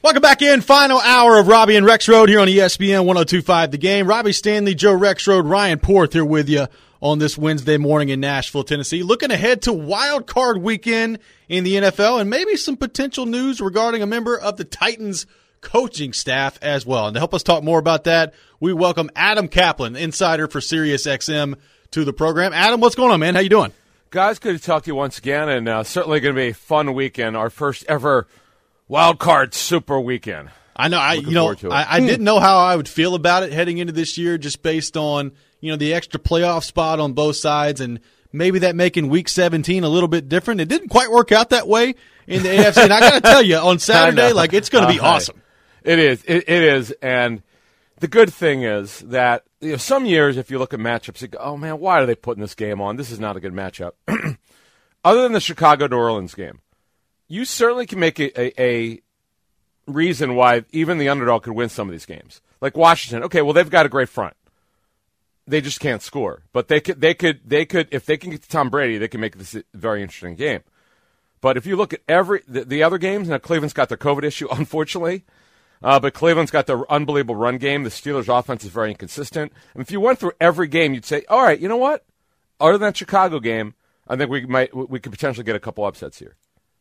Welcome back in. Final hour of Robbie and Rexrode here on ESPN 102.5 The Game. Robbie Stanley, Joe Rexrode, Ryan Porth here with you on this Wednesday morning in Nashville, Tennessee. Looking ahead to Wild Card Weekend in the NFL and maybe some potential news regarding a member of the Titans coaching staff as well. And to help us talk more about that, we welcome Adam Kaplan, insider for SiriusXM, to the program. Adam, what's going on, man? How you doing? Guys, good to talk to you once again, and certainly going to be a fun weekend, our first ever Wild Card Super Weekend. I know. I didn't know how I would feel about it heading into this year, just based on the extra playoff spot on both sides, and maybe that making Week 17 a little bit different. It didn't quite work out that way in the AFC, and I got to tell you, on Saturday, it's going to be awesome. It is. It is, and the good thing is that some years, if you look at matchups, you go, "Oh man, why are they putting this game on? This is not a good matchup." Other than the Chicago-New Orleans game, you certainly can make a reason why even the underdog could win some of these games. Like Washington, okay, well they've got a great front, they just can't score. But they could if they can get to Tom Brady, they can make this a very interesting game. But if you look at the other games, now Cleveland's got their COVID issue, unfortunately, but Cleveland's got their unbelievable run game. The Steelers' offense is very inconsistent. And if you went through every game, you'd say, all right, you know what? Other than that Chicago game, I think we could potentially get a couple upsets here.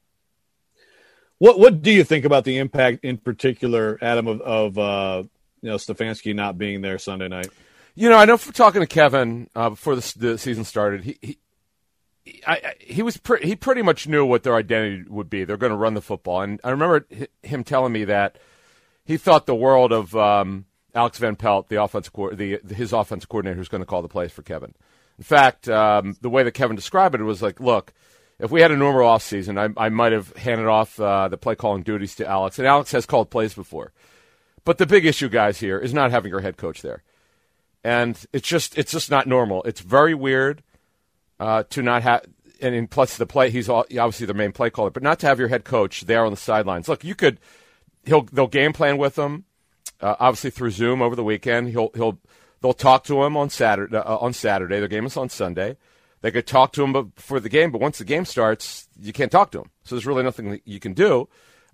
What do you think about the impact in particular, Adam, of Stefanski not being there Sunday night? I know from talking to Kevin before the season started, he pretty much knew what their identity would be. They're going to run the football, and I remember him telling me that he thought the world of Alex Van Pelt, his offensive coordinator, who's going to call the plays for Kevin. In fact, the way that Kevin described it was like, look, if we had a normal offseason, I might have handed off the play-calling duties to Alex, and Alex has called plays before. But the big issue, guys, here is not having your head coach there. And it's just not normal. It's very weird to not have – and plus the play, he's obviously the main play caller, but not to have your head coach there on the sidelines. Look, they'll game plan with him, obviously through Zoom over the weekend. They'll talk to him on Saturday. Their game is on Sunday. They could talk to him before the game, but once the game starts, you can't talk to him. So there's really nothing that you can do.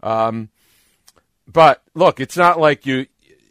But look, it's not like they're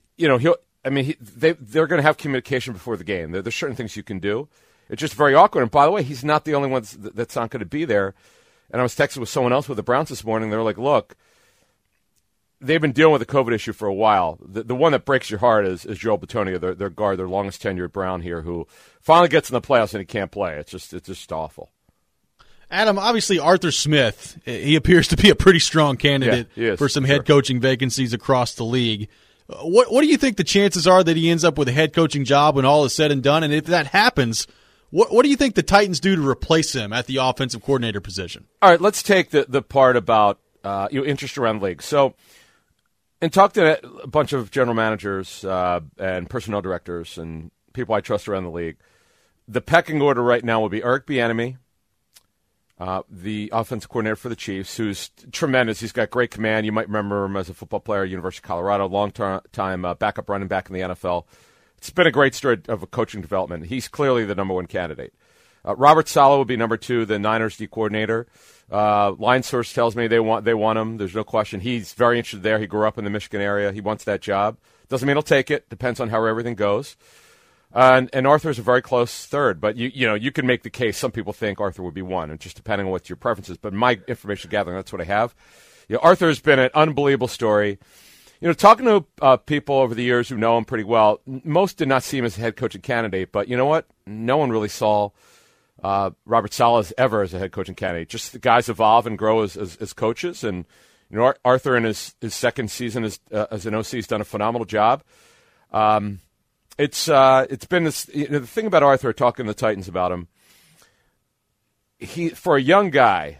going to have communication before the game. There's certain things you can do. It's just very awkward. And by the way, he's not the only one that's not going to be there. And I was texting with someone else with the Browns this morning. They were like, look, they've been dealing with the COVID issue for a while. The one that breaks your heart is Joe Bitonio, their guard, their longest tenured Brown here, who finally gets in the playoffs and he can't play. It's just awful. Adam, obviously Arthur Smith, he appears to be a pretty strong candidate for some head coaching vacancies across the league. What do you think the chances are that he ends up with a head coaching job when all is said and done? And if that happens, what do you think the Titans do to replace him at the offensive coordinator position? All right, let's take the part about interest around the league. So, and talk to a bunch of general managers and personnel directors and people I trust around the league. The pecking order right now would be Eric Bieniemy, the offensive coordinator for the Chiefs, who's tremendous. He's got great command. You might remember him as a football player at University of Colorado, long-time backup running back in the NFL. It's been a great story of a coaching development. He's clearly the number one candidate. Robert Saleh would be number two, the Niners D coordinator. Line source tells me they want him. There's no question. He's very interested there. He grew up in the Michigan area. He wants that job. Doesn't mean he'll take it. Depends on how everything goes. And Arthur's a very close third, but you can make the case. Some people think Arthur would be one, and just depending on what your preference is. But my information gathering, that's what I have. Arthur's been an unbelievable story. Talking to people over the years who know him pretty well, most did not see him as a head coaching candidate. But you know what? No one really saw Robert Saleh ever as a head coaching candidate. Just the guys evolve and grow as coaches. And Arthur in his second season as an OC has done a phenomenal job. It's been this. The thing about Arthur, talking to the Titans about him, for a young guy,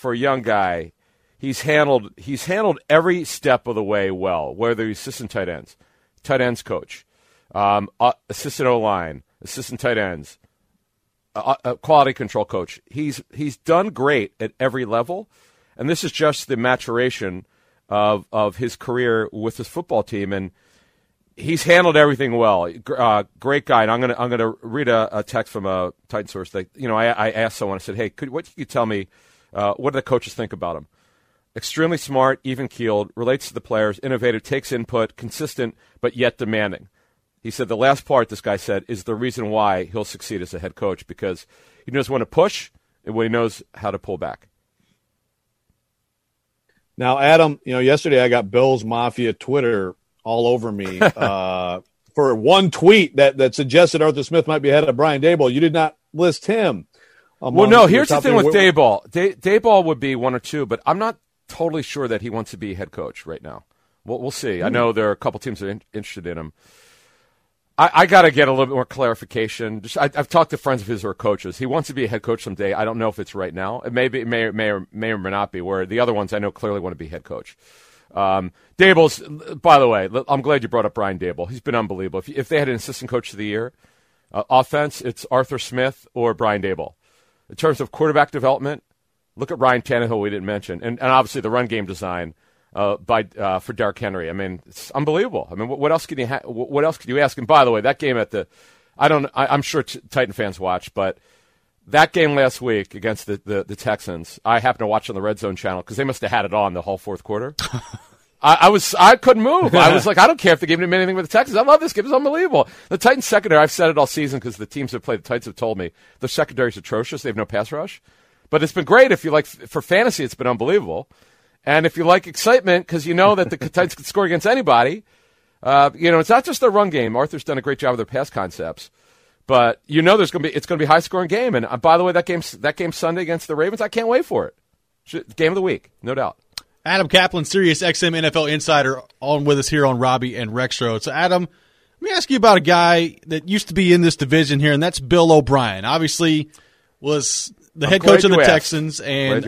he's handled every step of the way well. Whether he's assistant tight ends coach, assistant O-line, assistant tight ends, quality control coach. He's done great at every level, and this is just the maturation of his career with his football team, and he's handled everything well. Great guy. And I'm gonna read a text from a Titan source. I asked someone. I said, "Hey, what can you tell me? What do the coaches think about him?" extremely smart, even-keeled, relates to the players, innovative, takes input, consistent, but yet demanding. He said the last part, this guy said, is the reason why he'll succeed as a head coach, because he knows when to push and when he knows how to pull back. Now, Adam, yesterday I got Bills Mafia Twitter all over me for one tweet that suggested Arthur Smith might be ahead of Brian Daboll. You did not list him. Well, no, here's the thing with Daboll. Daboll would be one or two, but I'm not totally sure that he wants to be head coach right now. We'll see. I know there are a couple teams that are interested in him. I got to get a little bit more clarification. I've talked to friends of his who are coaches. He wants to be a head coach someday. I don't know if it's right now. It may or may not be, where the other ones I know clearly want to be head coach. Daboll's, by the way, I'm glad you brought up Brian Daboll. He's been unbelievable. If they had an assistant coach of the year, offense, it's Arthur Smith or Brian Daboll. In terms of quarterback development, look at Ryan Tannehill, we didn't mention. And obviously the run game design for Derrick Henry. I mean, it's unbelievable. I mean, what else can you what else could you ask? And by the way, that game I'm sure Titan fans watch, but that game last week against the Texans, I happened to watch on the Red Zone channel because they must have had it on the whole fourth quarter. I couldn't move. I was like, I don't care if they gave him anything with the Texans. I love this game. It's unbelievable. The Titans secondary, I've said it all season because the teams that play the Titans have told me the secondary's atrocious. They have no pass rush. But it's been great. If you like, for fantasy, it's been unbelievable. And if you like excitement, because you know that the Titans can score against anybody, it's not just their run game. Arthur's done a great job with their pass concepts. But it's going to be a high-scoring game. And by the way, that game Sunday against the Ravens, I can't wait for it. Game of the week, no doubt. Adam Kaplan, Sirius XM NFL Insider, on with us here on Robbie and Rexroad. So, Adam, let me ask you about a guy that used to be in this division here, and that's Bill O'Brien. Obviously, was the head coach of the Texans and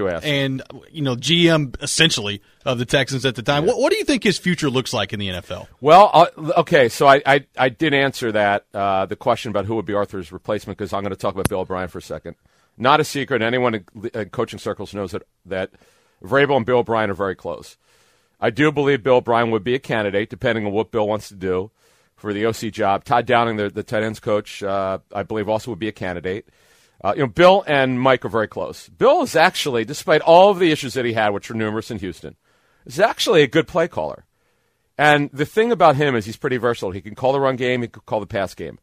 GM essentially of the Texans at the time. Yeah. What do you think his future looks like in the NFL? Well, okay, so I did answer that the question about who would be Arthur's replacement, because I'm going to talk about Bill O'Brien for a second. Not a secret. Anyone in coaching circles knows that Vrabel and Bill O'Brien are very close. I do believe Bill O'Brien would be a candidate, depending on what Bill wants to do for the OC job. Todd Downing, the tight ends coach, I believe also would be a candidate. Bill and Mike are very close. Bill is actually, despite all of the issues that he had, which were numerous in Houston, is actually a good play caller. And the thing about him is he's pretty versatile. He can call the run game. He can call the pass game.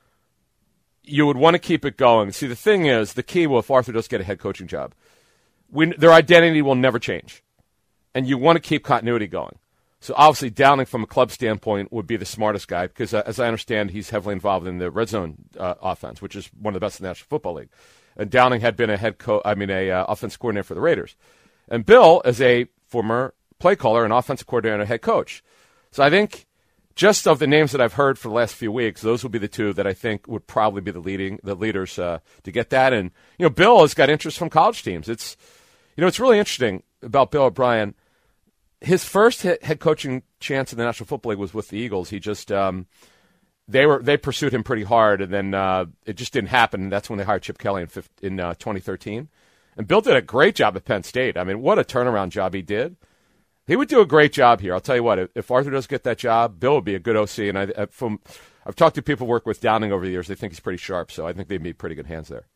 You would want to keep it going. See, the thing is, the key, if Arthur does get a head coaching job, their identity will never change. And you want to keep continuity going. So obviously Downing, from a club standpoint, would be the smartest guy because, as I understand, he's heavily involved in the red zone offense, which is one of the best in the National Football League. And Downing had been a offensive coordinator for the Raiders. And Bill is a former play caller and offensive coordinator and a head coach. So I think just of the names that I've heard for the last few weeks, those would be the two that I think would probably be the leaders to get that. And Bill has got interest from college teams. It's really interesting about Bill O'Brien. His first head coaching chance in the National Football League was with the Eagles. He just they pursued him pretty hard, and then it just didn't happen. And that's when they hired Chip Kelly in 2013. And Bill did a great job at Penn State. I mean, what a turnaround job he did. He would do a great job here. I'll tell you what, if Arthur does get that job, Bill would be a good OC. And I've talked to people who work with Downing over the years. They think he's pretty sharp, so I think they'd be pretty good hands there.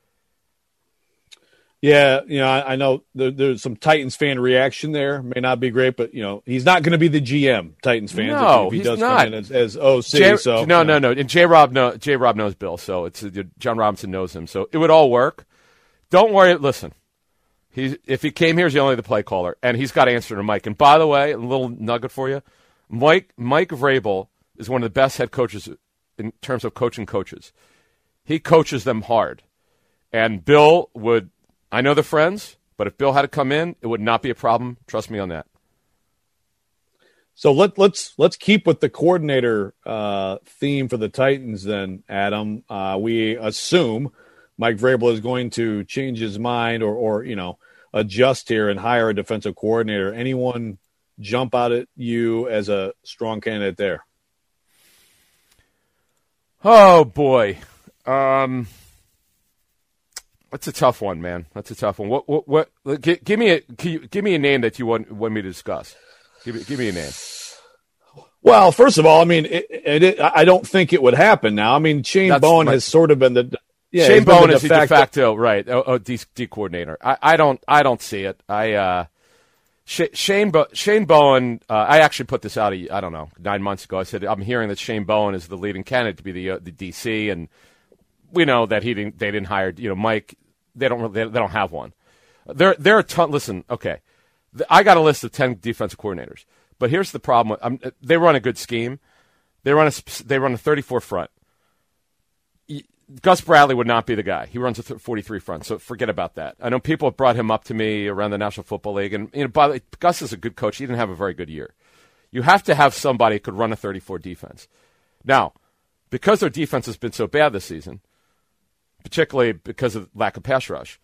Yeah, I know there's some Titans fan reaction there. May not be great, but he's not going to be the GM. Titans fans, no, if he he's does not. come in as OC. No. And J. Rob knows Bill, so it's John Robinson knows him, so it would all work. Don't worry. Listen, if he came here, he's only the play caller, and he's got to answer to Mike. And by the way, a little nugget for you: Mike Vrabel is one of the best head coaches in terms of coaching coaches. He coaches them hard, and Bill would. I know they're friends, but if Bill had to come in, it would not be a problem. Trust me on that. So let's keep with the coordinator theme for the Titans then, Adam. We assume Mike Vrabel is going to change his mind or adjust here and hire a defensive coordinator. Anyone jump out at you as a strong candidate there? Oh boy. That's a tough one, man. That's a tough one. What? Give me a name that you want me to discuss. Give me a name. Well, first of all, I mean, I don't think it would happen now. I mean, Shane Bowen has sort of been Shane Bowen is the de facto right. D coordinator. I don't see it. Shane Bowen, I actually put this out, 9 months ago. I said, I'm hearing that Shane Bowen is the leading candidate to be the DC, and we know that they didn't hire, Mike. They don't have one. There are a ton. Listen, okay, I got a list of 10 defensive coordinators, but here's the problem. They run a good scheme. They run a 34 front. Gus Bradley would not be the guy. He runs a 43 front, so forget about that. I know people have brought him up to me around the National Football League, and by the way, Gus is a good coach. He didn't have a very good year. You have to have somebody who could run a 34 defense. Now, because their defense has been so bad this season, particularly because of lack of pass rush,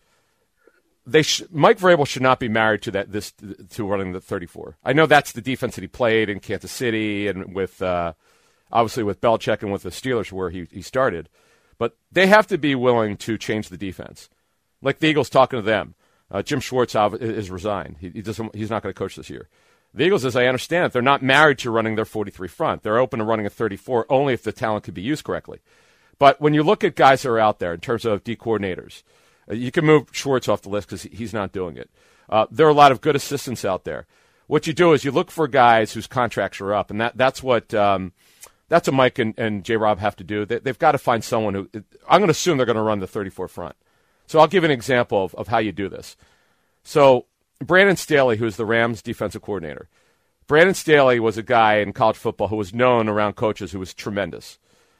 Mike Vrabel should not be married to running the 34. I know that's the defense that he played in Kansas City and with obviously with Belichick and with the Steelers where he started. But they have to be willing to change the defense. Like the Eagles talking to them. Jim Schwartz is resigned. He's not going to coach this year. The Eagles, as I understand it, they're not married to running their 43 front. They're open to running a 34 only if the talent could be used correctly. But when you look at guys that are out there in terms of D coordinators, you can move Schwartz off the list because he's not doing it. There are a lot of good assistants out there. What you do is you look for guys whose contracts are up, and that's what Mike and J-Rob have to do. They've got to find someone who – I'm going to assume they're going to run the 34 front. So I'll give an example of how you do this. So Brandon Staley, who's the Rams defensive coordinator, Brandon Staley was a guy in college football who was known around coaches who was tremendous.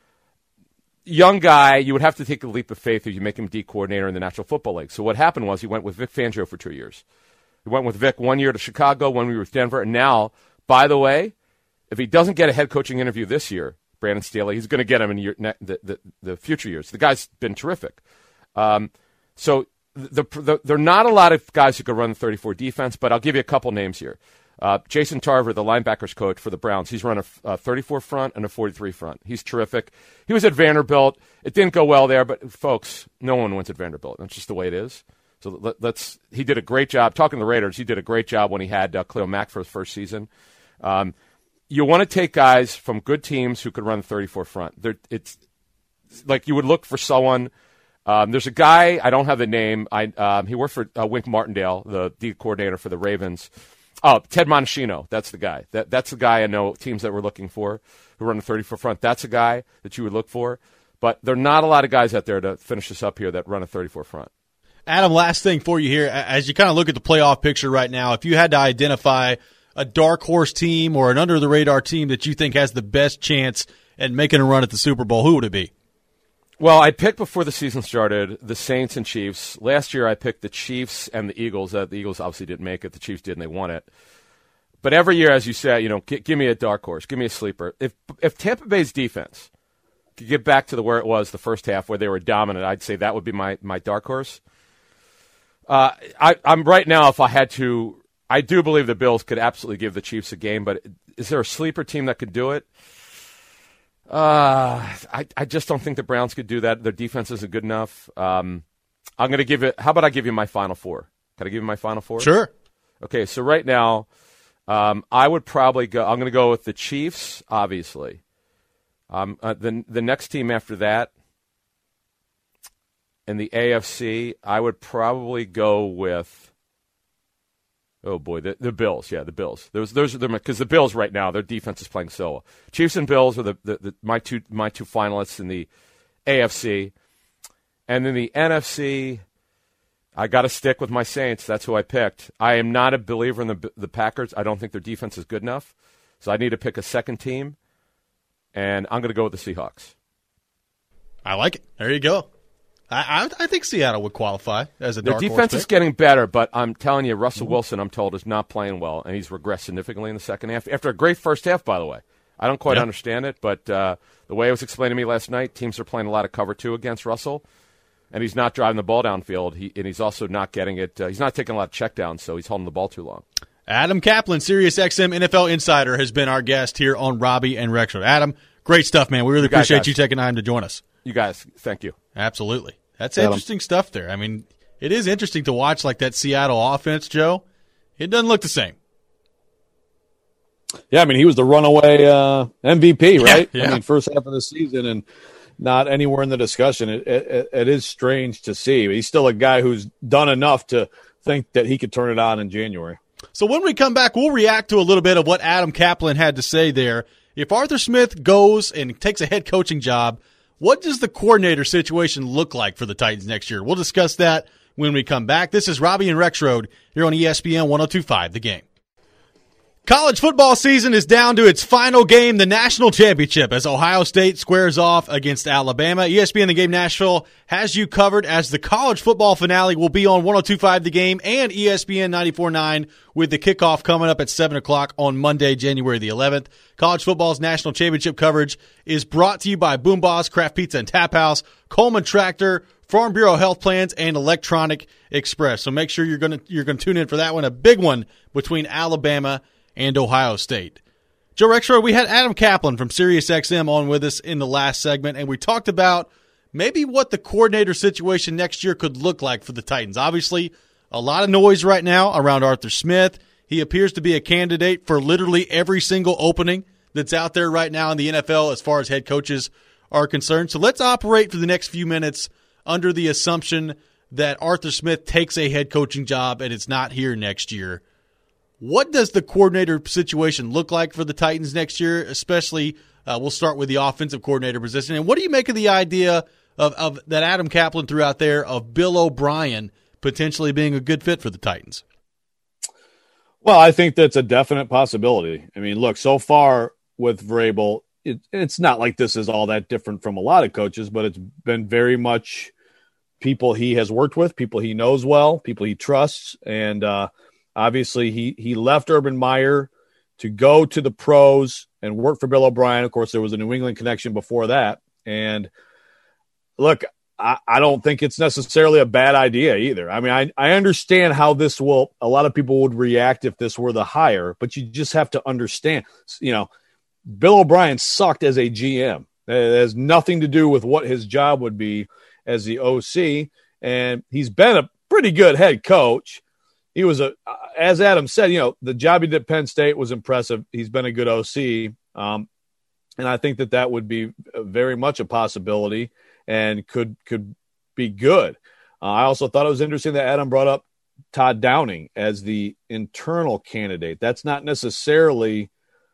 Young guy, you would have to take a leap of faith if you make him D coordinator in the National Football League. So what happened was he went with Vic Fangio for 2 years. He went with Vic 1 year to Chicago, 1 year with Denver, and now, by the way, if he doesn't get a head coaching interview this year, Brandon Staley, he's going to get him in the future years. The guy's been terrific. So there are not a lot of guys who could run the 34 defense, but I'll give you a couple names here. Jason Tarver, the linebackers coach for the Browns, he's run a 34 front and a 43 front. He's terrific. He was at Vanderbilt. It didn't go well there, but folks, no one wins at Vanderbilt. That's just the way it is. So he did a great job. Talking to the Raiders, he did a great job when he had Khalil Mack for his first season. You want to take guys from good teams who could run the 34 front. It's like you would look for someone. There's a guy, I don't have the name. He worked for Wink Martindale, the D coordinator for the Ravens. Oh, Ted Montesino, that's the guy. That's the guy I know teams that we're looking for who run the 34 front. That's a guy that you would look for. But there are not a lot of guys out there to finish this up here that run a 34 front. Adam, last thing for you here. As you kind of look at the playoff picture right now, if you had to identify a dark horse team or an under-the-radar team that you think has the best chance at making a run at the Super Bowl, who would it be? Well, I picked before the season started the Saints and Chiefs. Last year I picked the Chiefs and the Eagles. The Eagles obviously didn't make it. The Chiefs did, and they won it. But every year, as you said, give me a dark horse. Give me a sleeper. If Tampa Bay's defense could get back to where it was the first half where they were dominant, I'd say that would be my dark horse. I'm right now, if I had to, I do believe the Bills could absolutely give the Chiefs a game, but is there a sleeper team that could do it? I just don't think the Browns could do that. Their defense isn't good enough. I'm going to give it. How about I give you my final four? Can I give you my final four? Sure. Okay, so right now, I would probably go. I'm going to go with the Chiefs, obviously. The next team after that, in the AFC, I would probably go with. Oh boy, the Bills. Yeah, the Bills. Those are them because the Bills right now, their defense is playing so well. Chiefs and Bills are my two finalists in the AFC, and then the NFC. I got to stick with my Saints. That's who I picked. I am not a believer in the Packers. I don't think their defense is good enough, so I need to pick a second team, and I'm going to go with the Seahawks. I like it. There you go. I think Seattle would qualify as a dark horse. Their defense is getting better, but I'm telling you, Russell Wilson, I'm told, is not playing well, and he's regressed significantly in the second half. After a great first half, by the way. I don't quite understand it, but the way it was explained to me last night, teams are playing a lot of cover two against Russell, and he's not driving the ball downfield, and he's also not getting it. He's not taking a lot of checkdowns, so he's holding the ball too long. Adam Kaplan, SiriusXM NFL Insider, has been our guest here on Robbie and Rexroad. Adam, great stuff, man. We really appreciate you taking time to join us. You guys, thank you. Absolutely. That's interesting stuff there. I mean, it is interesting to watch like that Seattle offense, Joe. It doesn't look the same. Yeah, I mean, he was the runaway MVP, right? Yeah. I mean, first half of the season and not anywhere in the discussion. It is strange to see. He's still a guy who's done enough to think that he could turn it on in January. So when we come back, we'll react to a little bit of what Adam Kaplan had to say there. If Arthur Smith goes and takes a head coaching job, what does the coordinator situation look like for the Titans next year? We'll discuss that when we come back. This is Robbie and Rexroad here on ESPN 102.5 The Game. College football season is down to its final game, the national championship, as Ohio State squares off against Alabama. ESPN The Game Nashville has you covered as the college football finale will be on 102.5 The Game and ESPN 94.9 with the kickoff coming up at 7 o'clock on Monday, January the 11th. College football's national championship coverage is brought to you by Boom Boss, Craft Pizza and Tap House, Coleman Tractor, Farm Bureau Health Plans, and Electronic Express. So make sure you're going to tune in for that one, a big one between Alabama and Ohio State. Joe Rexroad, we had Adam Kaplan from SiriusXM on with us in the last segment, and we talked about maybe what the coordinator situation next year could look like for the Titans. Obviously, a lot of noise right now around Arthur Smith. He appears to be a candidate for literally every single opening that's out there right now in the NFL as far as head coaches are concerned. So let's operate for the next few minutes under the assumption that Arthur Smith takes a head coaching job and it's not here next year. What does the coordinator situation look like for the Titans next year? Especially, we'll start with the offensive coordinator position. And what do you make of the idea of that Adam Kaplan threw out there of Bill O'Brien potentially being a good fit for the Titans? Well, I think that's a definite possibility. I mean, look, so far with Vrabel, it's not like this is all that different from a lot of coaches, but it's been very much people he has worked with, people he knows well, people he trusts, and obviously, he left Urban Meyer to go to the pros and work for Bill O'Brien. Of course, there was a New England connection before that. And look, I don't think it's necessarily a bad idea either. I mean, I understand how this a lot of people would react if this were the hire, but you just have to understand, Bill O'Brien sucked as a GM. It has nothing to do with what his job would be as the OC. And he's been a pretty good head coach. He was as Adam said, the job he did at Penn State was impressive. He's been a good OC. And I think that would be very much a possibility and could be good. I also thought it was interesting that Adam brought up Todd Downing as the internal candidate. That's not necessarily,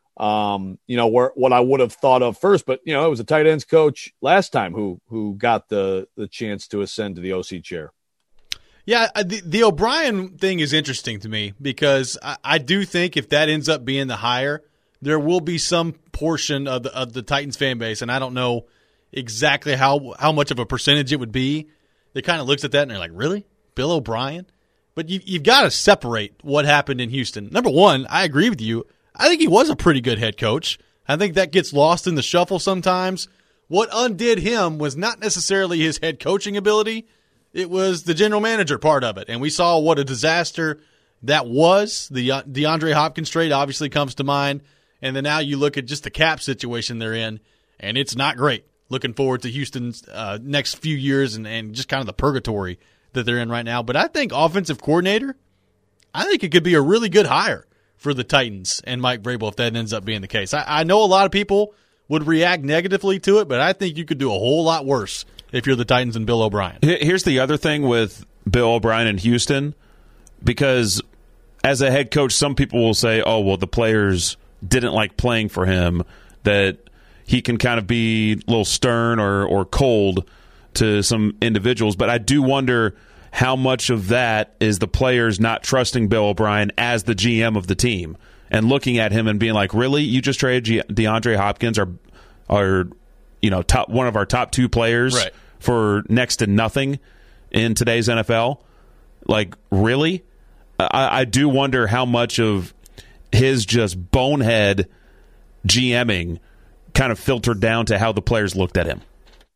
what I would have thought of first, but it was a tight ends coach last time who got the chance to ascend to the OC chair. Yeah, the O'Brien thing is interesting to me because I do think if that ends up being the hire, there will be some portion of the Titans fan base, and I don't know exactly how much of a percentage it would be, that kind of looks at that and they're like, really? Bill O'Brien? But you've got to separate what happened in Houston. Number one, I agree with you. I think he was a pretty good head coach. I think that gets lost in the shuffle sometimes. What undid him was not necessarily his head coaching ability. It was the general manager part of it, and we saw what a disaster that was. The DeAndre Hopkins trade obviously comes to mind, and then now you look at just the cap situation they're in, and it's not great. Looking forward to Houston's next few years and just kind of the purgatory that they're in right now. But I think offensive coordinator, I think it could be a really good hire for the Titans and Mike Vrabel if that ends up being the case. I know a lot of people would react negatively to it, but I think you could do a whole lot worse if you're the Titans and Bill O'Brien. Here's the other thing with Bill O'Brien in Houston, because as a head coach, some people will say, oh, well, the players didn't like playing for him, that he can kind of be a little stern or cold to some individuals. But I do wonder how much of that is the players not trusting Bill O'Brien as the GM of the team and looking at him and being like, really? You just traded DeAndre Hopkins, our one of our top two players, right, for next to nothing in today's NFL? Like, really? I do wonder how much of his just bonehead GMing kind of filtered down to how the players looked at him.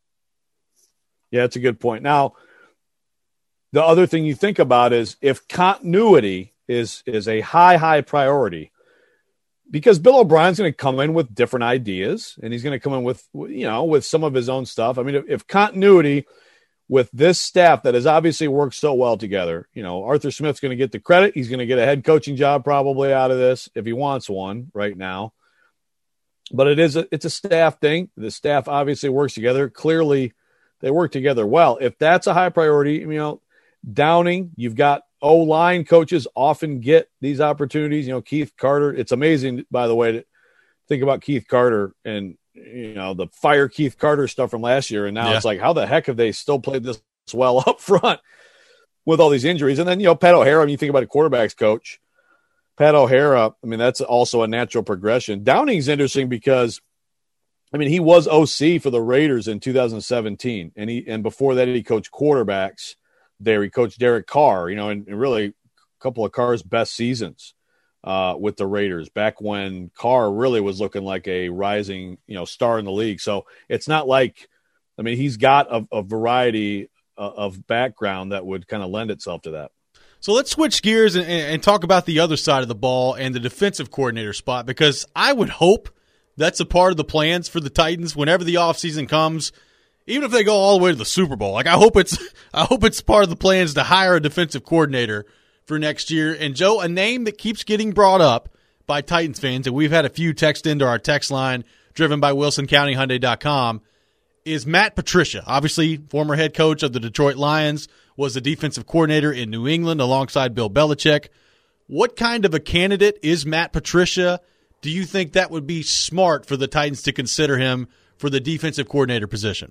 Yeah, that's a good point. Now, the other thing you think about is if continuity is a high priority, because Bill O'Brien's going to come in with different ideas, and he's going to come in with some of his own stuff. I mean, if continuity with this staff that has obviously worked so well together, Arthur Smith's going to get the credit. He's going to get a head coaching job probably out of this if he wants one right now. But it's a staff thing. The staff obviously works together. Clearly, they work together well. If that's a high priority, Downing, you've got O-line coaches often get these opportunities. Keith Carter, it's amazing, by the way, to think about Keith Carter and, the fire Keith Carter stuff from last year. And now it's like, how the heck have they still played this well up front with all these injuries? And then, Pat O'Hara, I mean, you think about a quarterback's coach, Pat O'Hara, I mean, that's also a natural progression. Downing's interesting because, I mean, he was OC for the Raiders in 2017. And before that, he coached quarterbacks there. He coached Derek Carr, and really a couple of Carr's best seasons with the Raiders back when Carr really was looking like a rising, star in the league. So it's not like, I mean, he's got a variety of background that would kind of lend itself to that. So let's switch gears and talk about the other side of the ball and the defensive coordinator spot, because I would hope that's a part of the plans for the Titans whenever the offseason comes, even if they go all the way to the Super Bowl. Like I hope it's part of the plans to hire a defensive coordinator for next year. And Joe, a name that keeps getting brought up by Titans fans, and we've had a few text into our text line driven by WilsonCountyHyundai.com, is Matt Patricia. Obviously, former head coach of the Detroit Lions, was the defensive coordinator in New England alongside Bill Belichick. What kind of a candidate is Matt Patricia? Do you think that would be smart for the Titans to consider him for the defensive coordinator position?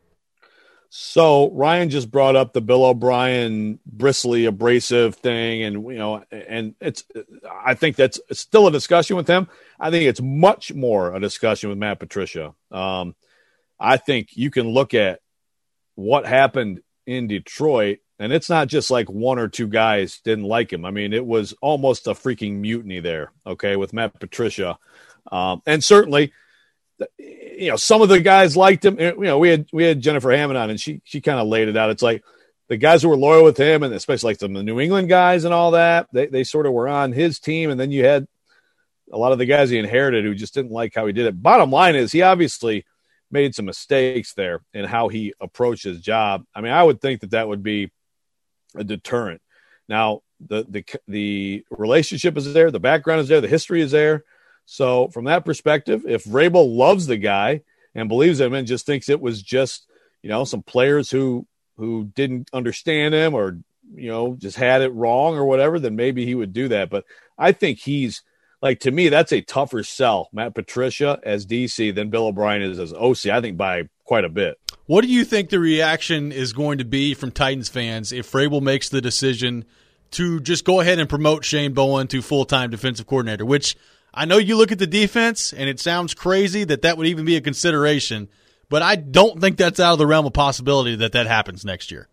So Ryan just brought up the Bill O'Brien bristly, abrasive thing, and and I think that's still a discussion with him. I think it's much more a discussion with Matt Patricia. I think you can look at what happened in Detroit, and it's not just like one or two guys didn't like him. I mean, it was almost a freaking mutiny there, okay, with Matt Patricia. And certainly, some of the guys liked him. We had Jennifer Hammond on, and she kind of laid it out. It's like the guys who were loyal with him, and especially like some of the New England guys and all that, they sort of were on his team. And then you had a lot of the guys he inherited who just didn't like how he did it. Bottom line is he obviously made some mistakes there in how he approached his job. I mean, I would think that would be a deterrent. Now, the relationship is there, the background is there, the history is there. So from that perspective, if Vrabel loves the guy and believes him and just thinks it was just, some players who didn't understand him or, just had it wrong or whatever, then maybe he would do that. But I think he's, like, to me, that's a tougher sell, Matt Patricia as DC, than Bill O'Brien is as OC, I think by quite a bit. What do you think the reaction is going to be from Titans fans if Vrabel makes the decision to just go ahead and promote Shane Bowen to full-time defensive coordinator, which I know you look at the defense, and it sounds crazy that would even be a consideration, but I don't think that's out of the realm of possibility that happens next year.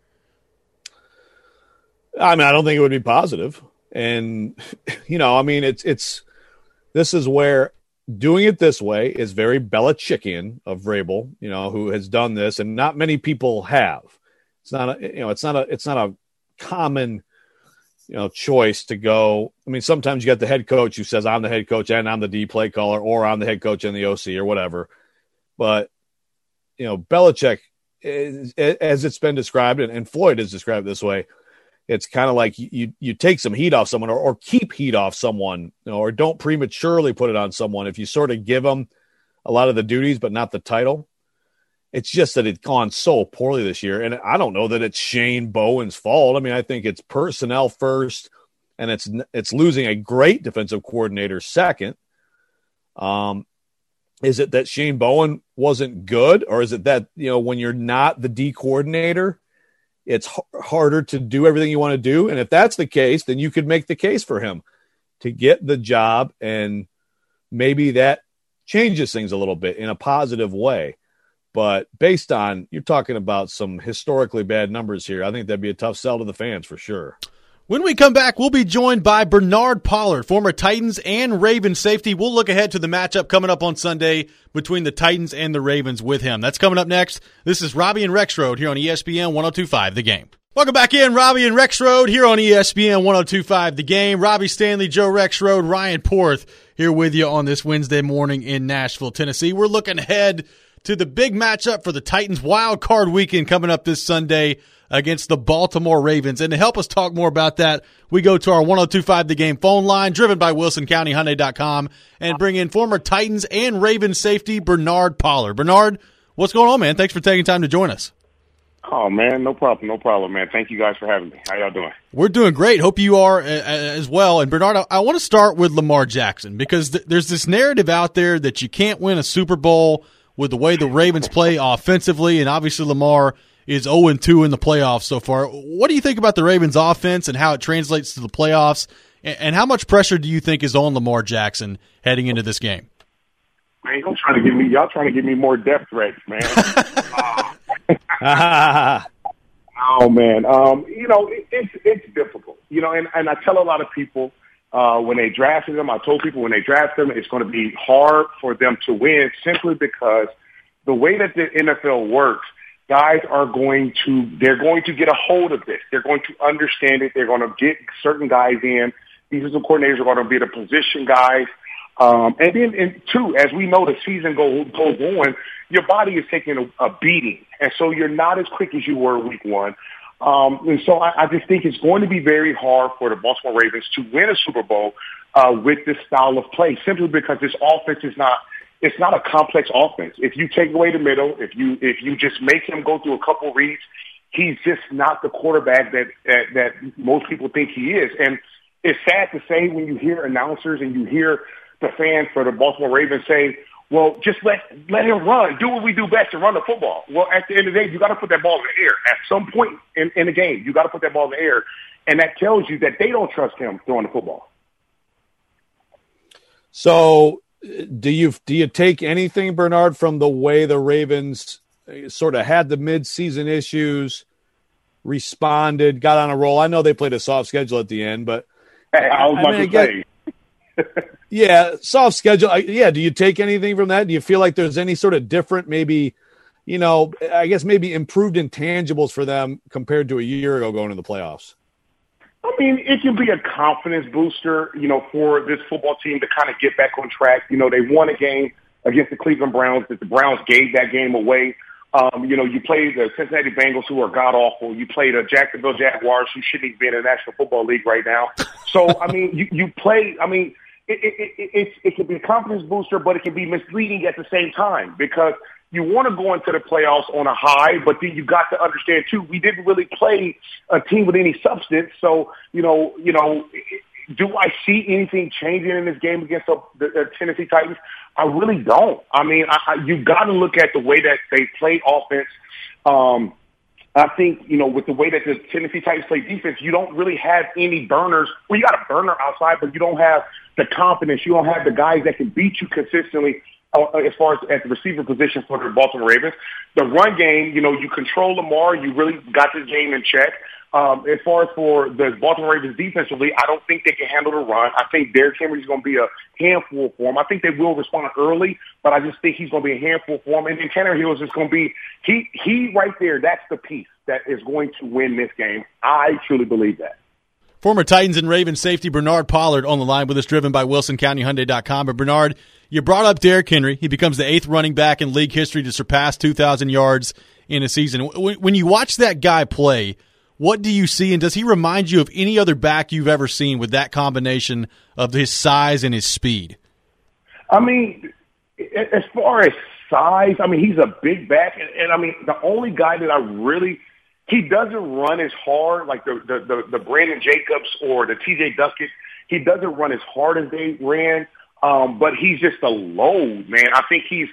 I mean, I don't think it would be positive. And, I mean, this is where doing it this way is very Belichickian of Vrabel, who has done this, and not many people have. It's not a common, choice to go. I mean, sometimes you got the head coach who says, I'm the head coach and I'm the D play caller, or I'm the head coach and the OC or whatever. But, Belichick, as it's been described, and Floyd has described it this way, it's kind of like you take some heat off someone or keep heat off someone, or don't prematurely put it on someone if you sort of give them a lot of the duties but not the title. It's just that it's gone so poorly this year, and I don't know that it's Shane Bowen's fault. I mean, I think it's personnel first, and it's losing a great defensive coordinator second. Is it that Shane Bowen wasn't good, or is it that when you're not the D coordinator, it's harder to do everything you want to do? And if that's the case, then you could make the case for him to get the job, and maybe that changes things a little bit in a positive way. But based on, you're talking about some historically bad numbers here, I think that'd be a tough sell to the fans for sure. When we come back, we'll be joined by Bernard Pollard, former Titans and Ravens safety. We'll look ahead to the matchup coming up on Sunday between the Titans and the Ravens with him. That's coming up next. This is Robbie and Rexroad here on ESPN 102.5 The Game. Welcome back in, Robbie and Rexroad here on ESPN 102.5 The Game. Robbie Stanley, Joe Rexroad, Ryan Porth here with you on this Wednesday morning in Nashville, Tennessee. We're looking ahead to the big matchup for the Titans wild card weekend coming up this Sunday against the Baltimore Ravens. And to help us talk more about that, we go to our 102.5 The Game phone line, driven by WilsonCountyHyundai.com, and bring in former Titans and Ravens safety Bernard Pollard. Bernard, what's going on, man? Thanks for taking time to join us. Oh, man, no problem, man. Thank you guys for having me. How y'all doing? We're doing great. Hope you are as well. And, Bernard, I want to start with Lamar Jackson because there's this narrative out there that you can't win a Super Bowl with the way the Ravens play offensively, and obviously Lamar is 0-2 in the playoffs so far. What do you think about the Ravens' offense and how it translates to the playoffs, and how much pressure do you think is on Lamar Jackson heading into this game? Man, y'all trying to give me more death threats, man. Oh, man. It's difficult. And I tell a lot of people when they drafted him, I told people when they draft him, it's going to be hard for them to win simply because the way that the NFL works, guys are going to get a hold of this. They're going to understand it. They're going to get certain guys in. Defensive coordinators are going to be the position guys. And then, two, as we know, the season goes on, your body is taking a beating. And so you're not as quick as you were week one. And so I just think it's going to be very hard for the Baltimore Ravens to win a Super Bowl with this style of play, simply because this offense it's not a complex offense. If you take away the middle, if you just make him go through a couple reads, he's just not the quarterback that most people think he is. And it's sad to say when you hear announcers and you hear the fans for the Baltimore Ravens say, well, just let him run. Do what we do best and run the football. Well, at the end of the day, you got to put that ball in the air. At some point in the game, you got to put that ball in the air. And that tells you that they don't trust him throwing the football. So do you take anything, Bernard, from the way the Ravens sort of had the midseason issues, responded, got on a roll? I know they played a soft schedule at the end, but I was about to say. Yeah, soft schedule. Yeah, do you take anything from that? Do you feel like there's any sort of different, maybe, I guess maybe improved intangibles for them compared to a year ago going to the playoffs? I mean, it can be a confidence booster, for this football team to kind of get back on track. They won a game against the Cleveland Browns that the Browns gave that game away. You played the Cincinnati Bengals, who are god-awful. You played the Jacksonville Jaguars, who shouldn't even be in the National Football League right now. So, I mean, you play – I mean, it can be a confidence booster, but it can be misleading at the same time because you want to go into the playoffs on a high, but then you got to understand, too, we didn't really play a team with any substance. So, do I see anything changing in this game against the Tennessee Titans? I really don't. I mean, you've got to look at the way that they play offense. I think, with the way that the Tennessee Titans play defense, you don't really have any burners. Well, you got a burner outside, but you don't have the confidence. You don't have the guys that can beat you consistently as far as at the receiver position for the Baltimore Ravens. The run game, you control Lamar. You really got this game in check. As far as for the Baltimore Ravens defensively, I don't think they can handle the run. I think Derrick Henry is going to be a handful for them. I think they will respond early, but I just think he's going to be a handful for them. And then Tannehill is just going to be he right there. That's the piece that is going to win this game. I truly believe that. Former Titans and Ravens safety Bernard Pollard on the line with us, driven by WilsonCountyHyundai.com. But Bernard, you brought up Derrick Henry. He becomes the 8th running back in league history to surpass 2,000 yards in a season. When you watch that guy play, what do you see, and does he remind you of any other back you've ever seen with that combination of his size and his speed? I mean, as far as size, I mean, he's a big back, and I mean, the only guy that he doesn't run as hard like the Brandon Jacobs or the TJ Duckett. He doesn't run as hard as they ran, but he's just a load, man. I think he's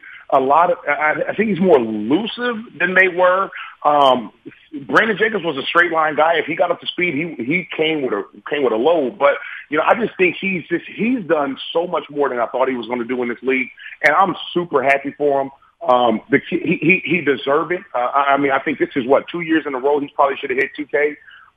I think he's more elusive than they were. Brandon Jacobs was a straight line guy. If he got up to speed, he came with a load. But I just think he's done so much more than I thought he was going to do in this league, and I'm super happy for him. He deserved it. I mean, I think this is 2 years in a row. He probably should have hit 2K.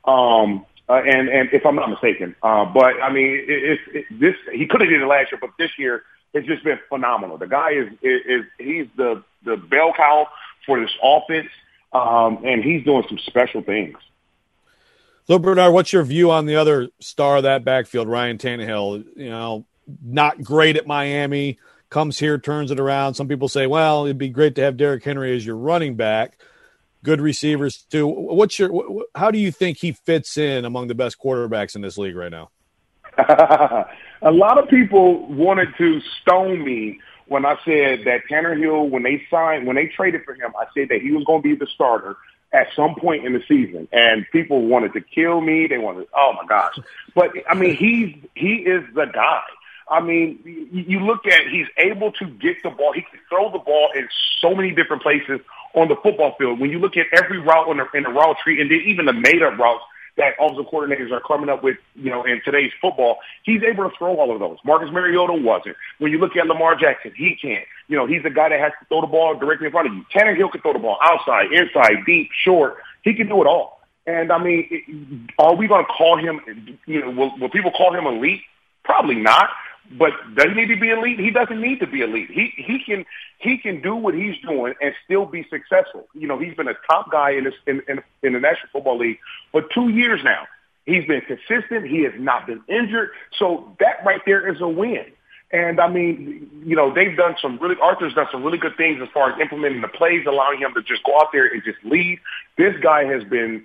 And if I'm not mistaken, but I mean, he could have did it last year, but this year it's just been phenomenal. The guy he's the bell cow for this offense, and he's doing some special things. So, Bernard, what's your view on the other star of that backfield, Ryan Tannehill? Not great at Miami. Comes here, turns it around. Some people say, well, it'd be great to have Derrick Henry as your running back. Good receivers, too. How do you think he fits in among the best quarterbacks in this league right now? A lot of people wanted to stone me when I said that Tannehill, when they traded for him, I said that he was going to be the starter at some point in the season, and people wanted to kill me. They wanted, oh my gosh. But I mean, he is the guy. I mean, you look at, he's able to get the ball. He can throw the ball in so many different places on the football field. When you look at every route in the route tree, and then even the made-up routes that offensive coordinators are coming up with, you know, in today's football, he's able to throw all of those. Marcus Mariota wasn't. When you look at Lamar Jackson, he can't. You know, he's the guy that has to throw the ball directly in front of you. Tannehill can throw the ball outside, inside, deep, short. He can do it all. And, I mean, are we going to call him, you know, will people call him elite? Probably not. But does he need to be elite? He doesn't need to be elite. He can do what he's doing and still be successful. You know, he's been a top guy in the National Football League for 2 years now. He's been consistent. He has not been injured. So that right there is a win. And I mean, you know, Arthur's done some really good things as far as implementing the plays, allowing him to just go out there and just lead. This guy has been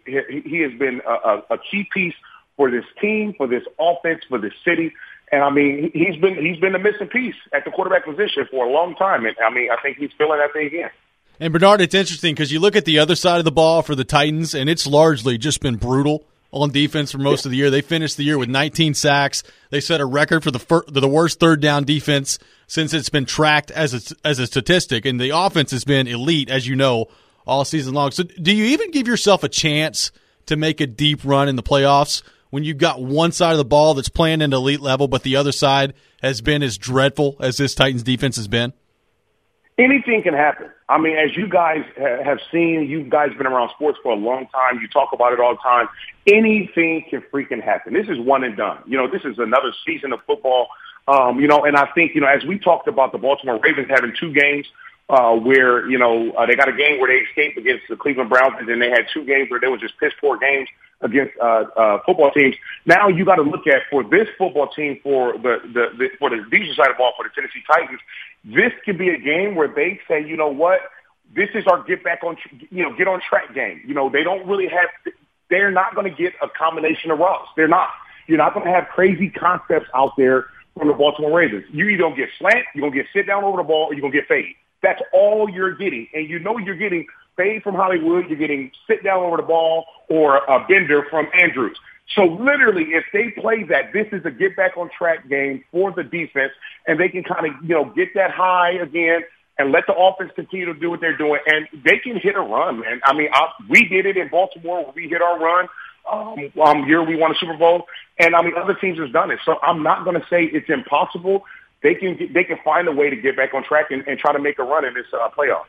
a key piece for this team, for this offense, for this city. And I mean, he's been the missing piece at the quarterback position for a long time. And I mean, I think he's filling that thing again. And Bernard, it's interesting because you look at the other side of the ball for the Titans, and it's largely just been brutal on defense for most of the year. They finished the year with 19 sacks. They set a record for the worst third down defense since it's been tracked as a statistic. And the offense has been elite, as you know, all season long. So do you even give yourself a chance to make a deep run in the playoffs when you've got one side of the ball that's playing at elite level, but the other side has been as dreadful as this Titans defense has been? Anything can happen. I mean, as you guys have seen, you guys been around sports for a long time. You talk about it all the time. Anything can freaking happen. This is one and done. You know, this is another season of football. You know, and I think, you know, as we talked about the Baltimore Ravens having 2 games where, you know, they got a game where they escaped against the Cleveland Browns, and then they had 2 games where they were just piss poor games against football teams. Now you got to look at, for this football team, for the defensive side of the ball, for the Tennessee Titans, this could be a game where they say, you know what, this is our get on track game. You know, they don't really they're not going to get a combination of routes. They're not. You're not going to have crazy concepts out there from the Baltimore Ravens. You either going to get slant, you're going to get sit down over the ball, or you're going to get fade. That's all you're getting. And you know you're getting fade from Hollywood, you're getting sit down over the ball, or a bender from Andrews. So literally, if they play that, this is a get back on track game for the defense, and they can kind of, you know, get that high again and let the offense continue to do what they're doing, and they can hit a run, man. I mean, we did it in Baltimore when we hit our run. Year we won a Super Bowl, and I mean, other teams have done it. So I'm not going to say it's impossible. They can find a way to get back on track and try to make a run in this playoff.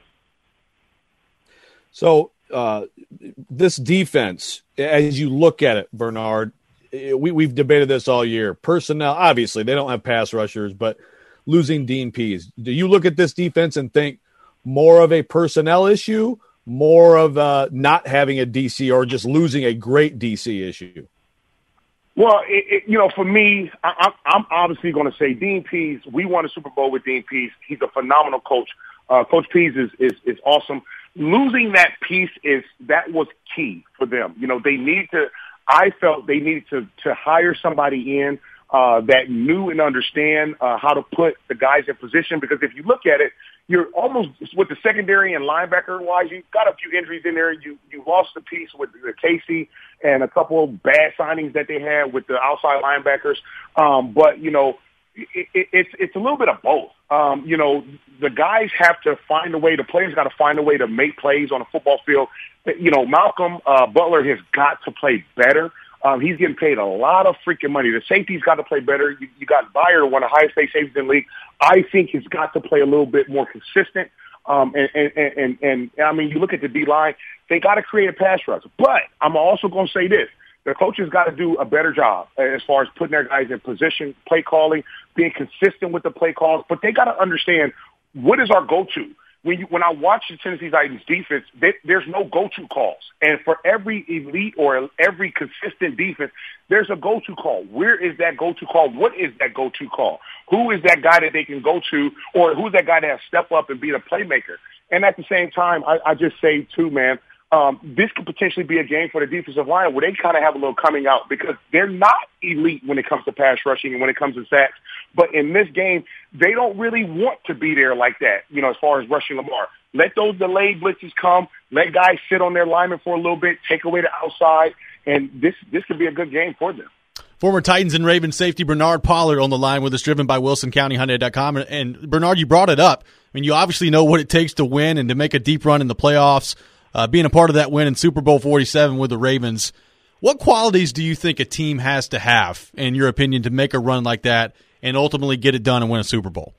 So this defense, as you look at it, Bernard, we've debated this all year. Personnel, obviously, they don't have pass rushers, but losing Dean Pease. Do you look at this defense and think more of a personnel issue, more of not having a DC, or just losing a great DC issue? Well, you know, for me, I'm obviously going to say Dean Pease. We won a Super Bowl with Dean Pease. He's a phenomenal coach. Coach Pease is awesome. Losing that piece that was key for them. You know, I felt they needed to hire somebody in that knew and understand how to put the guys in position, because if you look at it, you're almost with the secondary and linebacker wise, you've got a few injuries in there. You lost a piece with Casey and a couple of bad signings that they had with the outside linebackers. But you know, it's a little bit of both. You know, the guys have to find a way. The players got to find a way to make plays on a football field. You know, Malcolm Butler has got to play better. He's getting paid a lot of freaking money. The safety's got to play better. You got Byer, one of the highest paid safeties in the league. I think he's got to play a little bit more consistent. And I mean, you look at the D-line, they got to create a pass rush. But I'm also going to say this. The coaches got to do a better job as far as putting their guys in position, play calling, being consistent with the play calls. But they got to understand, what is our go-to? When I watch the Tennessee Titans defense, there's no go-to calls. And for every elite or every consistent defense, there's a go-to call. Where is that go-to call? What is that go-to call? Who is that guy that they can go to, or who's that guy that has to step up and be the playmaker? And at the same time, I just say, too, man, this could potentially be a game for the defensive line where they kind of have a little coming out, because they're not elite when it comes to pass rushing and when it comes to sacks. But in this game, they don't really want to be there like that, you know, as far as rushing Lamar. Let those delayed blitzes come. Let guys sit on their linemen for a little bit, take away the outside, and this could be a good game for them. Former Titans and Ravens safety Bernard Pollard on the line with us, driven by WilsonCountyHyundai.com. And Bernard, you brought it up. I mean, you obviously know what it takes to win and to make a deep run in the playoffs, being a part of that win in Super Bowl 47 with the Ravens. What qualities do you think a team has to have, in your opinion, to make a run like that and ultimately get it done and win a Super Bowl?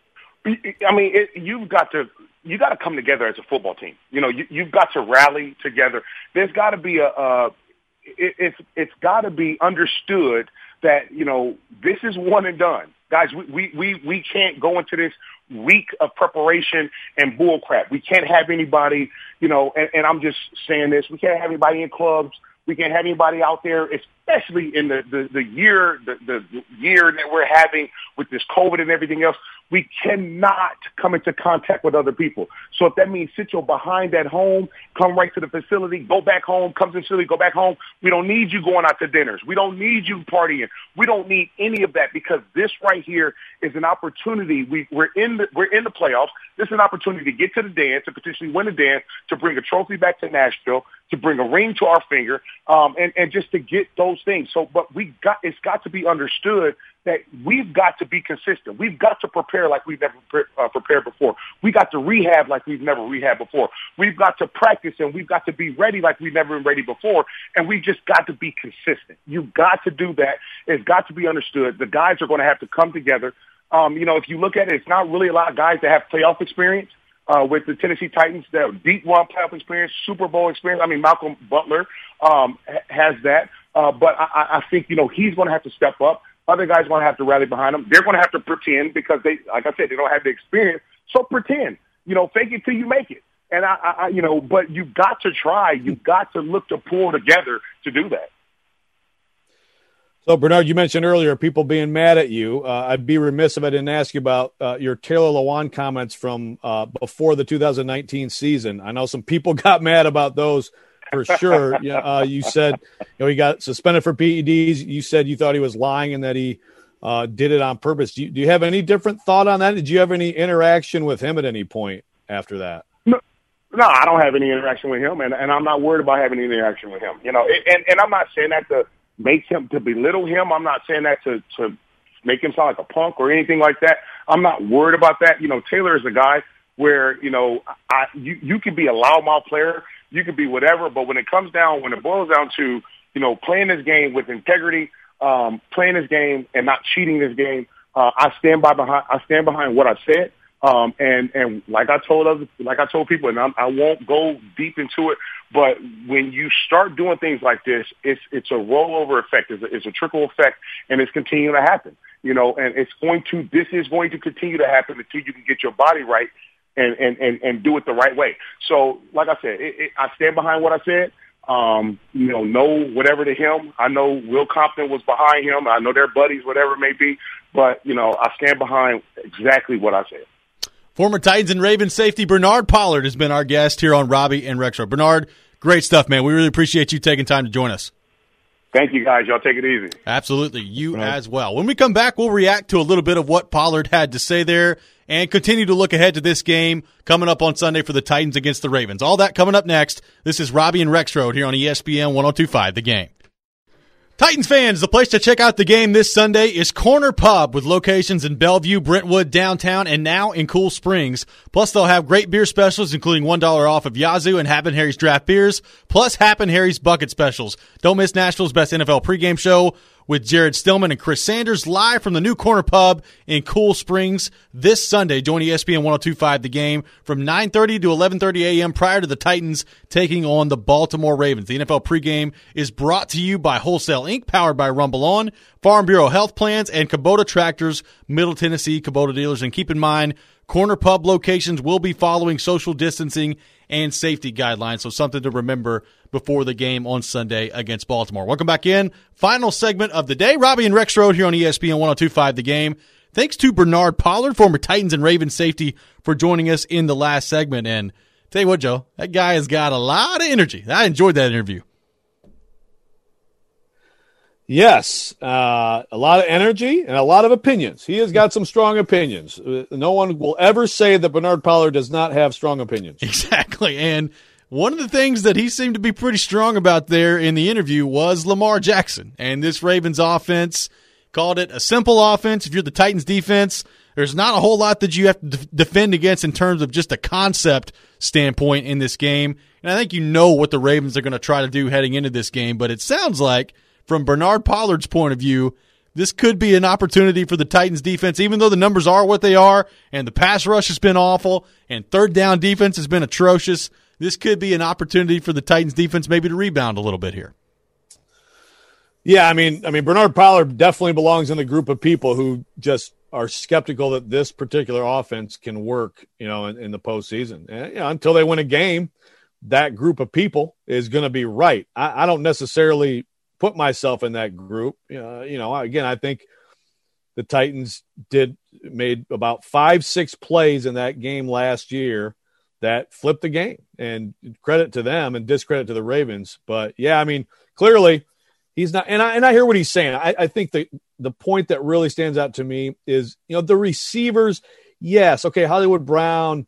I mean, you got to come together as a football team. You know, you've got to rally together. There's got to be it's got to be understood that, you know, this is one and done. Guys, we can't go into this week of preparation and bull crap. We can't have anybody, you know, and I'm just saying this, we can't have anybody in clubs. We can't have anybody out there, especially in the year that we're having with this COVID and everything else. We cannot come into contact with other people. So if that means sit your behind at home, come right to the facility, go back home, come to the facility, go back home. We don't need you going out to dinners. We don't need you partying. We don't need any of that, because this right here is an opportunity. We're in the playoffs. This is an opportunity to get to the dance, to potentially win the dance, to bring a trophy back to Nashville, to bring a ring to our finger, and just to get those things. So, but it's got to be understood that we've got to be consistent. We've got to prepare like we've never prepared before. We got to rehab like we've never rehabbed before. We've got to practice, and we've got to be ready like we've never been ready before. And we've just got to be consistent. You've got to do that. It's got to be understood. The guys are going to have to come together. You know, if you look at it, it's not really a lot of guys that have playoff experience. With the Tennessee Titans, that deep run playoff experience, Super Bowl experience. I mean, Malcolm Butler has that. But I think, you know, he's going to have to step up. Other guys are going to have to rally behind him. They're going to have to pretend, because they, like I said, they don't have the experience. So pretend, you know, fake it till you make it. And you know, but you've got to try. You've got to look to pull together to do that. So, Bernard, you mentioned earlier people being mad at you. I'd be remiss if I didn't ask you about your Taylor Lewan comments from before the 2019 season. I know some people got mad about those for sure. You said, you know, he got suspended for PEDs. You said you thought he was lying and that he did it on purpose. Do you have any different thought on that? Did you have any interaction with him at any point after that? No, I don't have any interaction with him, and I'm not worried about having any interaction with him. You know, and I'm not saying that to make him, to belittle him. I'm not saying that to make him sound like a punk or anything like that. I'm not worried about that. You know, Taylor is a guy where, you know, you can be a loudmouth player, you can be whatever, but when it boils down to, you know, playing this game with integrity, playing this game and not cheating this game, I stand behind what I said. And like I told people, and I won't go deep into it, but when you start doing things like this, it's a rollover effect, it's a trickle effect, and it's continuing to happen, you know, and this is going to continue to happen until you can get your body right and do it the right way. So, like I said, I stand behind what I said. You know whatever to him. I know Will Compton was behind him. I know they're buddies, whatever it may be, but, you know, I stand behind exactly what I said. Former Titans and Ravens safety Bernard Pollard has been our guest here on Robbie and Rexroad. Bernard, great stuff, man. We really appreciate you taking time to join us. Thank you, guys. Y'all take it easy. Absolutely. You as well. When we come back, we'll react to a little bit of what Pollard had to say there and continue to look ahead to this game coming up on Sunday for the Titans against the Ravens. All that coming up next. This is Robbie and Rexroad here on ESPN 102.5 The Game. Titans fans, the place to check out the game this Sunday is Corner Pub, with locations in Bellevue, Brentwood, downtown, and now in Cool Springs. Plus, they'll have great beer specials, including $1 off of Yazoo and Happen Harry's draft beers, plus Happen Harry's bucket specials. Don't miss Nashville's best NFL pregame show with Jared Stillman and Chris Sanders live from the new Corner Pub in Cool Springs this Sunday. Join ESPN 102.5 The Game from 9:30 to 11:30 a.m. prior to the Titans taking on the Baltimore Ravens. The NFL pregame is brought to you by Wholesale Inc., powered by Rumble On, Farm Bureau Health Plans, and Kubota Tractors, Middle Tennessee Kubota dealers. And keep in mind, Corner Pub locations will be following social distancing and safety guidelines, so something to remember before the game on Sunday against Baltimore. Welcome back in. Final segment of the day. Robbie and Rexroad here on ESPN 102.5 The Game. Thanks to Bernard Pollard, former Titans and Ravens safety, for joining us in the last segment. And tell you what, Joe, that guy has got a lot of energy. I enjoyed that interview. Yes, a lot of energy and a lot of opinions. He has got some strong opinions. No one will ever say that Bernard Pollard does not have strong opinions. Exactly. And one of the things that he seemed to be pretty strong about there in the interview was Lamar Jackson. And this Ravens offense, called it a simple offense. If you're the Titans defense, there's not a whole lot that you have to defend against in terms of just a concept standpoint in this game. And I think you know what the Ravens are going to try to do heading into this game. But it sounds like, from Bernard Pollard's point of view, this could be an opportunity for the Titans defense, even though the numbers are what they are and the pass rush has been awful and third down defense has been atrocious. This could be an opportunity for the Titans defense maybe to rebound a little bit here. Yeah, I mean, Bernard Pollard definitely belongs in the group of people who just are skeptical that this particular offense can work, in the postseason. And, until they win a game, that group of people is going to be right. I don't necessarily put myself in that group. Again, I think the Titans made about 5-6 plays in that game last year that flipped the game, and credit to them and discredit to the Ravens. But yeah, I mean, clearly he's not, and I hear what he's saying. I think the point that really stands out to me is, the receivers. Yes. Okay. Hollywood Brown,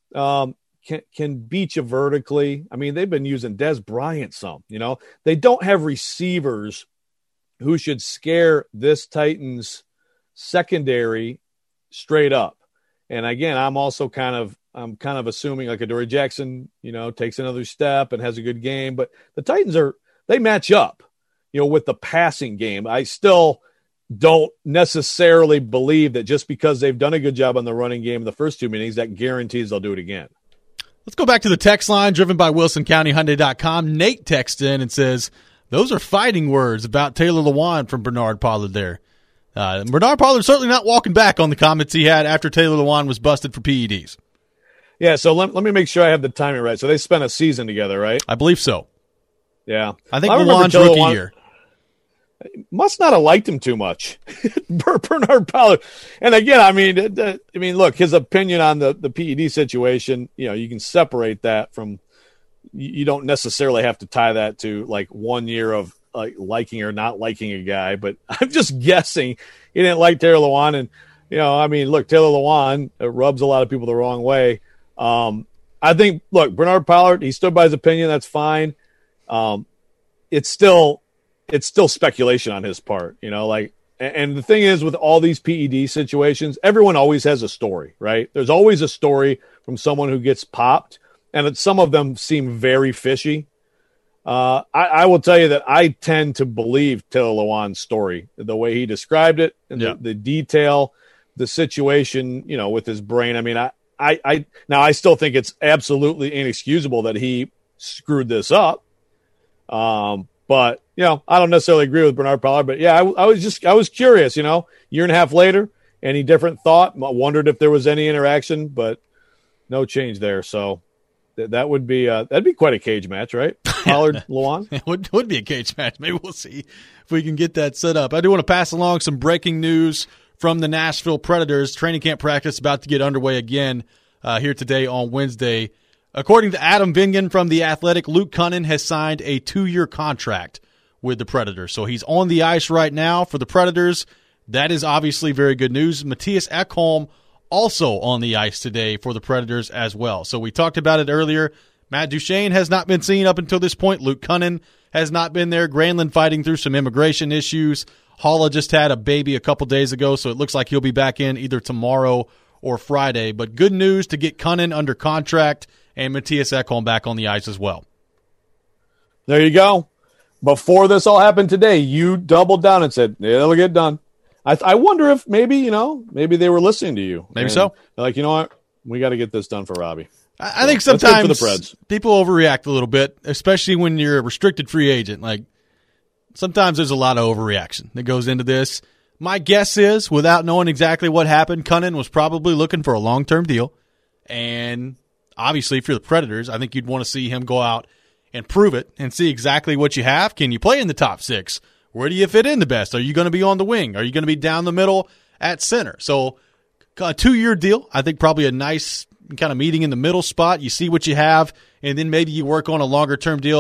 can beat you vertically. I mean, they've been using Dez Bryant some, they don't have receivers who should scare this Titans secondary straight up. And again, I'm kind of assuming like Adoree Jackson, takes another step and has a good game, but the Titans they match up, with the passing game. I still don't necessarily believe that just because they've done a good job on the running game in the first 2 meetings, that guarantees they'll do it again. Let's go back to the text line driven by WilsonCountyHyundai.com. Nate texts in and says, those are fighting words about Taylor Lewan from Bernard Pollard there. Bernard Pollard certainly not walking back on the comments he had after Taylor Lewan was busted for PEDs. Yeah, so let me make sure I have the timing right. So they spent a season together, right? I believe so. Yeah. I think Lewan's rookie year. Must not have liked him too much, Bernard Pollard. And again, I mean, look, his opinion on the PED situation, you can separate that from. You don't necessarily have to tie that to like 1 year of like liking or not liking a guy. But I'm just guessing he didn't like Taylor Lewan, and look, Taylor Lewan rubs a lot of people the wrong way. I think, look, Bernard Pollard, he stood by his opinion. That's fine. It's still speculation on his part, and the thing is with all these PED situations, everyone always has a story, right? There's always a story from someone who gets popped, and some of them seem very fishy. I will tell you that I tend to believe Taylor Lewan's story, the way he described it and the detail, the situation, with his brain. I mean, I still think it's absolutely inexcusable that he screwed this up. But, I don't necessarily agree with Bernard Pollard, but yeah, I was curious, year and a half later, any different thought, wondered if there was any interaction, but no change there. So that would be, that'd be quite a cage match, right? Pollard, Lewan. It would be a cage match. Maybe we'll see if we can get that set up. I do want to pass along some breaking news from the Nashville Predators. Training camp practice about to get underway again here today on Wednesday. According to Adam Vingan from The Athletic, Luke Kunin has signed a 2-year contract with the Predators. So he's on the ice right now for the Predators. That is obviously very good news. Matthias Ekholm also on the ice today for the Predators as well. So we talked about it earlier. Matt Duchene has not been seen up until this point. Luke Kunin has not been there. Granlund fighting through some immigration issues. Haula just had a baby a couple days ago, so it looks like he'll be back in either tomorrow or Friday. But good news to get Kunin under contract and Matthias Ekholm back on the ice as well. There you go. Before this all happened today, you doubled down and said, yeah, it'll get done. I wonder if maybe they were listening to you. Maybe so. Like, you know what? We got to get this done for Robbie. I think sometimes people overreact a little bit, especially when you're a restricted free agent. Like, sometimes there's a lot of overreaction that goes into this. My guess is, without knowing exactly what happened, Kunin was probably looking for a long-term deal. And obviously, if you're the Predators, I think you'd want to see him go out and prove it and see exactly what you have. Can you play in the top 6? Where do you fit in the best? Are you going to be on the wing? Are you going to be down the middle at center? So a 2-year deal, I think probably a nice kind of meeting in the middle spot. You see what you have, and then maybe you work on a longer-term deal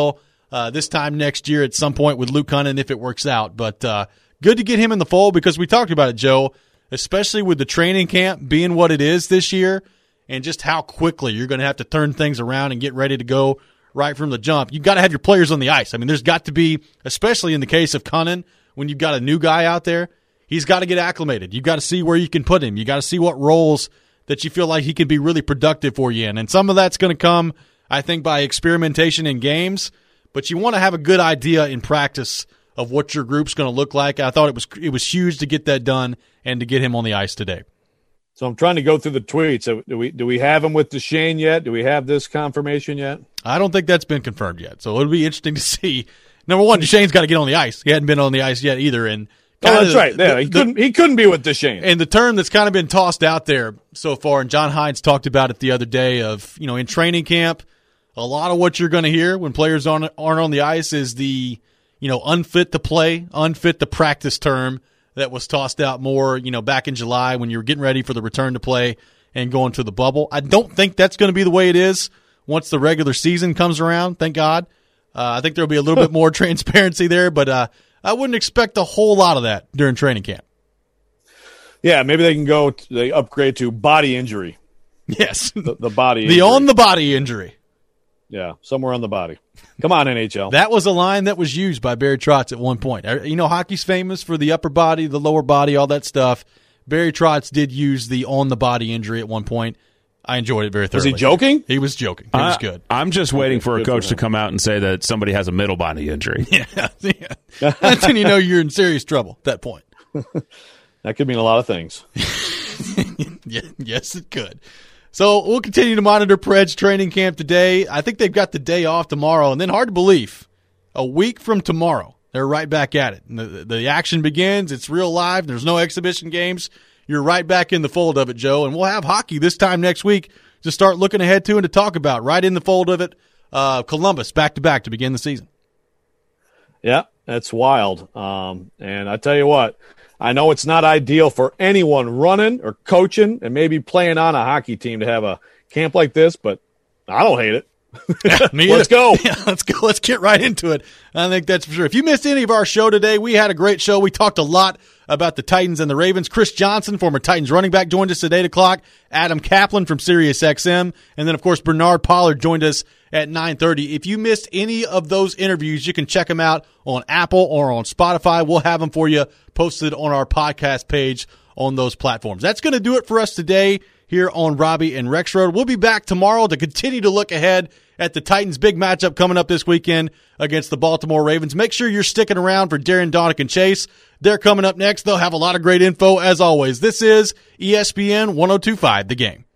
this time next year at some point with Luke Cunnin if it works out. But good to get him in the fold because we talked about it, Joe, especially with the training camp being what it is this year and just how quickly you're going to have to turn things around and get ready to go right from the jump. You've got to have your players on the ice. I mean, there's got to be, especially in the case of Cunnin, when you've got a new guy out there, he's got to get acclimated. You've got to see where you can put him. You got to see what roles that you feel like he can be really productive for you in. And some of that's going to come, I think, by experimentation in games, but you want to have a good idea in practice of what your group's going to look like. I thought it was huge to get that done and to get him on the ice today. So I'm trying to go through the tweets. So do we have him with Duchesne yet? Do we have this confirmation yet? I don't think that's been confirmed yet. So it'll be interesting to see. Number one, Duchesne's got to get on the ice. He hadn't been on the ice yet either. And that's right. Yeah, he couldn't be with Duchesne. And the term that's kind of been tossed out there so far, and John Hines talked about it the other day, of, in training camp, a lot of what you're going to hear when players aren't on the ice is the, unfit to play, unfit to practice term that was tossed out more, back in July when you were getting ready for the return to play and going to the bubble. I don't think that's going to be the way it is once the regular season comes around, thank God. I think there'll be a little bit more transparency there, but I wouldn't expect a whole lot of that during training camp. Yeah, maybe they upgrade to body injury. Yes. The body injury. The on-the-body injury. Yeah, somewhere on the body. Come on, NHL. That was a line that was used by Barry Trotz at one point. Hockey's famous for the upper body, the lower body, all that stuff. Barry Trotz did use the on-the-body injury at one point. I enjoyed it very thoroughly. Was he joking? He was joking. It was good. I'm just waiting for a coach to come out and say that somebody has a middle body injury. Yeah. That's when you know you're in serious trouble at that point. That could mean a lot of things. Yes, it could. So we'll continue to monitor Pred's training camp today. I think they've got the day off tomorrow, and then hard to believe, a week from tomorrow, they're right back at it. And the action begins. It's real live. There's no exhibition games. You're right back in the fold of it, Joe. And we'll have hockey this time next week to start looking ahead to and to talk about. Right in the fold of it, Columbus back-to-back to begin the season. Yeah, that's wild. And I tell you what, I know it's not ideal for anyone running or coaching and maybe playing on a hockey team to have a camp like this, but I don't hate it. Yeah, Let's go. Yeah, let's go. Let's get right into it. I think that's for sure. If you missed any of our show today, we had a great show. We talked a lot about the Titans and the Ravens. Chris Johnson, former Titans running back, joined us at 8 o'clock. Adam Kaplan from SiriusXM. And then, of course, Bernard Pollard joined us at 9:30. If you missed any of those interviews, you can check them out on Apple or on Spotify. We'll have them for you posted on our podcast page on those platforms. That's going to do it for us today here on Robbie and Rexroad. We'll be back tomorrow to continue to look ahead at the Titans' big matchup coming up this weekend against the Baltimore Ravens. Make sure you're sticking around for Darren Donick and Chase. They're coming up next. They'll have a lot of great info as always. This is ESPN 102.5 The Game.